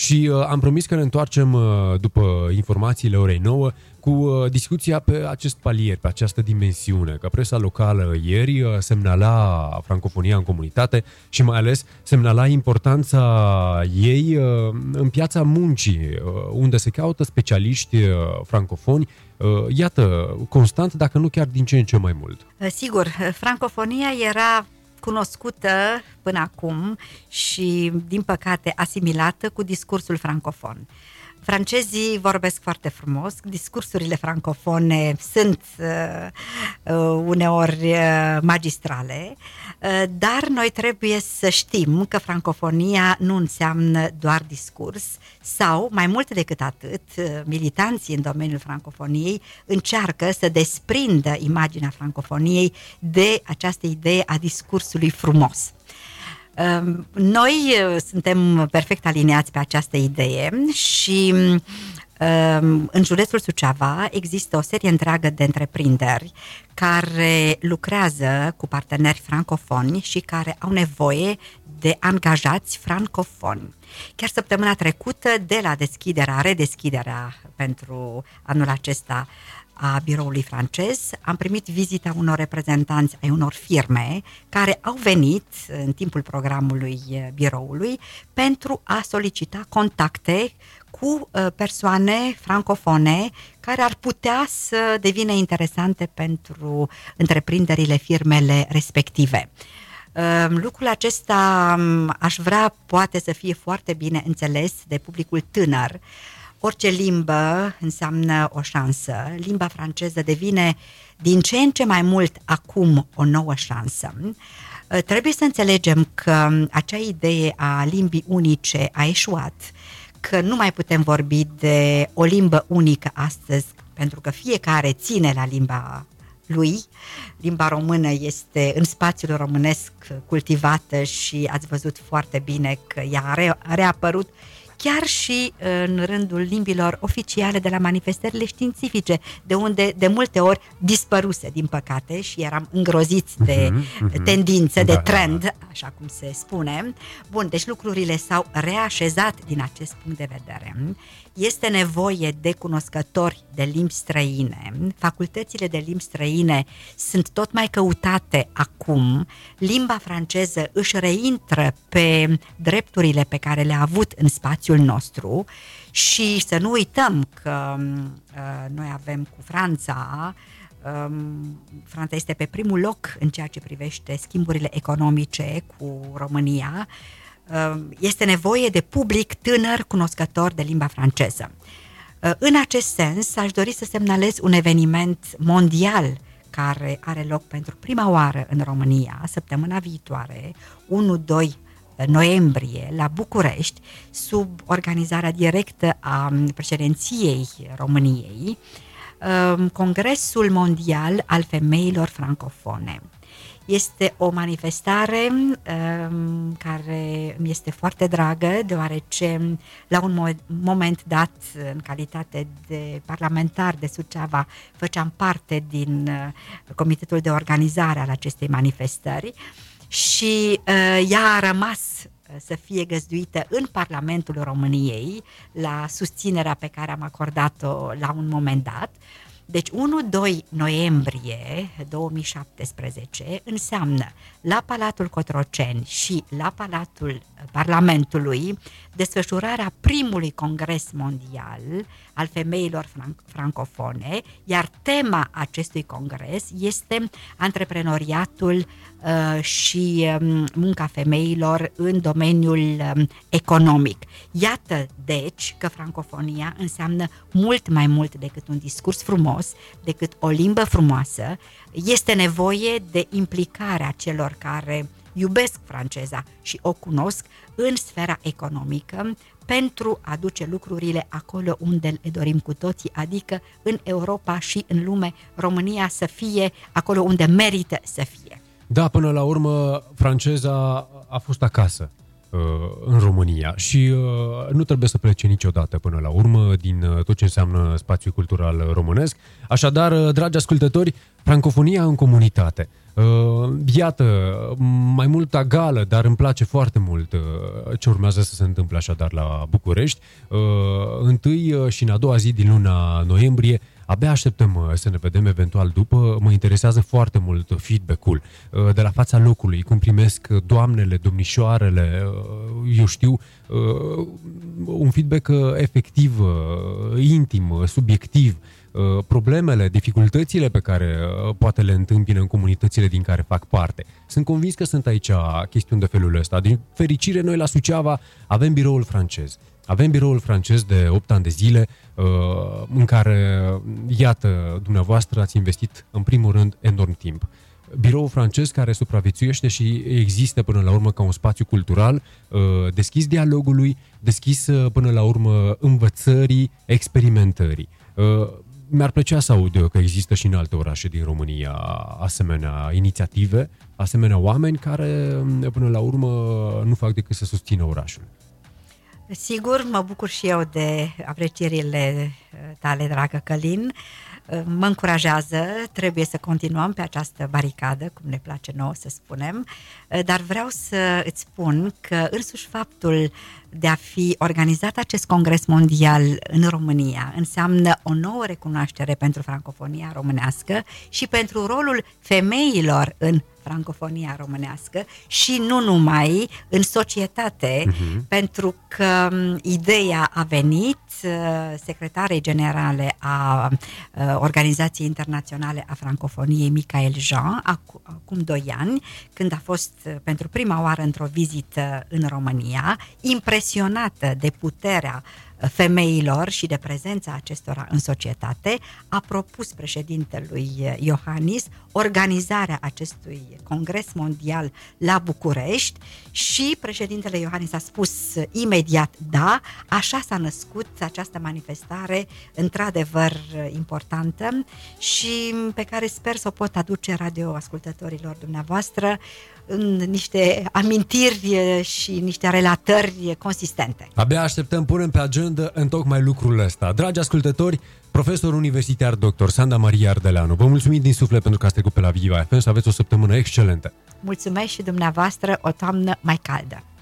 Și am promis că ne întoarcem după informațiile orei 9 cu discuția pe acest palier, pe această dimensiune, că presa locală ieri semnala francofonia în comunitate și mai ales semnala importanța ei în piața muncii, unde se caută specialiști francofoni, iată, constant, dacă nu chiar din ce în ce mai mult. Sigur, francofonia era cunoscută până acum și, din păcate, asimilată cu discursul francofon. Francezii vorbesc foarte frumos, discursurile francofone sunt uneori magistrale, dar noi trebuie să știm că francofonia nu înseamnă doar discurs sau, mai mult decât atât, militanții în domeniul francofoniei încearcă să desprindă imaginea francofoniei de această idee a discursului frumos. Noi suntem perfect aliniați pe această idee și în județul Suceava există o serie întreagă de întreprinderi care lucrează cu parteneri francofoni și care au nevoie de angajați francofoni. Chiar săptămâna trecută, de la redeschiderea pentru anul acesta a biroului francez, am primit vizita unor reprezentanți ai unor firme care au venit în timpul programului biroului pentru a solicita contacte cu persoane francofone care ar putea să devină interesante pentru întreprinderile, firmele respective. Lucrul acesta aș vrea poate să fie foarte bine înțeles de publicul tânăr. Orice limbă înseamnă o șansă. Limba franceză devine din ce în ce mai mult acum o nouă șansă. Trebuie să înțelegem că acea idee a limbii unice a eșuat, că nu mai putem vorbi de o limbă unică astăzi, pentru că fiecare ține la limba lui. Limba română este în spațiul românesc cultivată și ați văzut foarte bine că ea a reapărut chiar și în rândul limbilor oficiale de la manifestările științifice, de unde de multe ori dispăruse, din păcate, și eram îngroziți de tendință, de trend, așa cum se spune. Bun, deci lucrurile s-au reașezat din acest punct de vedere. Este nevoie de cunoscători de limbi străine. Facultățile de limbi străine sunt tot mai căutate acum. Limba franceză își reintră pe drepturile pe care le-a avut în spațiul nostru și să nu uităm că noi avem cu Franța, Franța este pe primul loc în ceea ce privește schimburile economice cu România. Este nevoie de public tânăr cunoscător de limba franceză. În acest sens, aș dori să semnalez un eveniment mondial care are loc pentru prima oară în România, săptămâna viitoare, 1-2 noiembrie, la București, sub organizarea directă a președinției României, Congresul Mondial al Femeilor Francofone. Este o manifestare care mi este foarte dragă, deoarece la un moment dat, în calitate de parlamentar de Suceava, făceam parte din comitetul de organizare al acestei manifestări și ea a rămas să fie găzduită în Parlamentul României, la susținerea pe care am acordat-o la un moment dat. Deci 1-2 noiembrie 2017 înseamnă la Palatul Cotroceni și la Palatul Parlamentului desfășurarea primului congres mondial al femeilor francofone, iar tema acestui congres este antreprenoriatul și munca femeilor în domeniul economic. Iată, deci, că francofonia înseamnă mult mai mult decât un discurs frumos, decât o limbă frumoasă. Este nevoie de implicarea celor care iubesc franceza și o cunosc în sfera economică pentru a duce lucrurile acolo unde le dorim cu toții, adică în Europa și în lume, România să fie acolo unde merită să fie. Da, până la urmă, franceza a fost acasă. în România și nu trebuie să plece niciodată până la urmă din tot ce înseamnă spațiul cultural românesc. Așadar, dragi ascultători, francofonia în comunitate. Iată, mai multă gală, dar îmi place foarte mult ce urmează să se întâmple așadar la București. Întâi și în a doua zi din luna noiembrie, abia așteptăm să ne vedem eventual după. Mă interesează foarte mult feedback-ul de la fața locului, cum primesc doamnele, domnișoarele, eu știu, un feedback efectiv, intim, subiectiv, problemele, dificultățile pe care poate le întâmpină în comunitățile din care fac parte. Sunt convins că sunt aici chestiuni de felul ăsta. Din fericire, noi la Suceava avem biroul francez. Avem biroul francez de 8 ani de zile în care, iată, dumneavoastră ați investit în primul rând enorm timp. Biroul francez care supraviețuiește și există până la urmă ca un spațiu cultural deschis dialogului, deschis până la urmă învățării, experimentării. Mi-ar plăcea să aud că există și în alte orașe din România asemenea inițiative, asemenea oameni care până la urmă nu fac decât să susțină orașul. Sigur, mă bucur și eu de aprecierile tale, dragă Călin. Mă încurajează, trebuie să continuăm pe această baricadă, cum ne place nouă să spunem, dar vreau să îți spun că însuși faptul de a fi organizat acest congres mondial în România înseamnă o nouă recunoaștere pentru francofonia românească și pentru rolul femeilor în francofonia românească și nu numai în societate, pentru că ideea a venit secretarei generale a Organizației Internaționale a Francofoniei, Michael Jean, acum 2 ani, când a fost pentru prima oară într-o vizită în România, impresionată de puterea femeilor și de prezența acestora în societate, a propus președintelui Iohannis organizarea acestui congres mondial la București și președintele Iohannis a spus imediat da, așa s-a născut această manifestare într-adevăr importantă și pe care sper să o pot aduce radioascultătorilor dumneavoastră în niște amintiri și niște relatări consistente. Abia așteptăm, punem pe agenda întocmai lucrul ăsta. Dragi ascultători, profesor universitar dr. Sanda Maria Ardeleanu, vă mulțumim din suflet pentru că ați trecut pe la Viva FM, să aveți o săptămână excelentă. Mulțumesc și dumneavoastră, o toamnă mai caldă.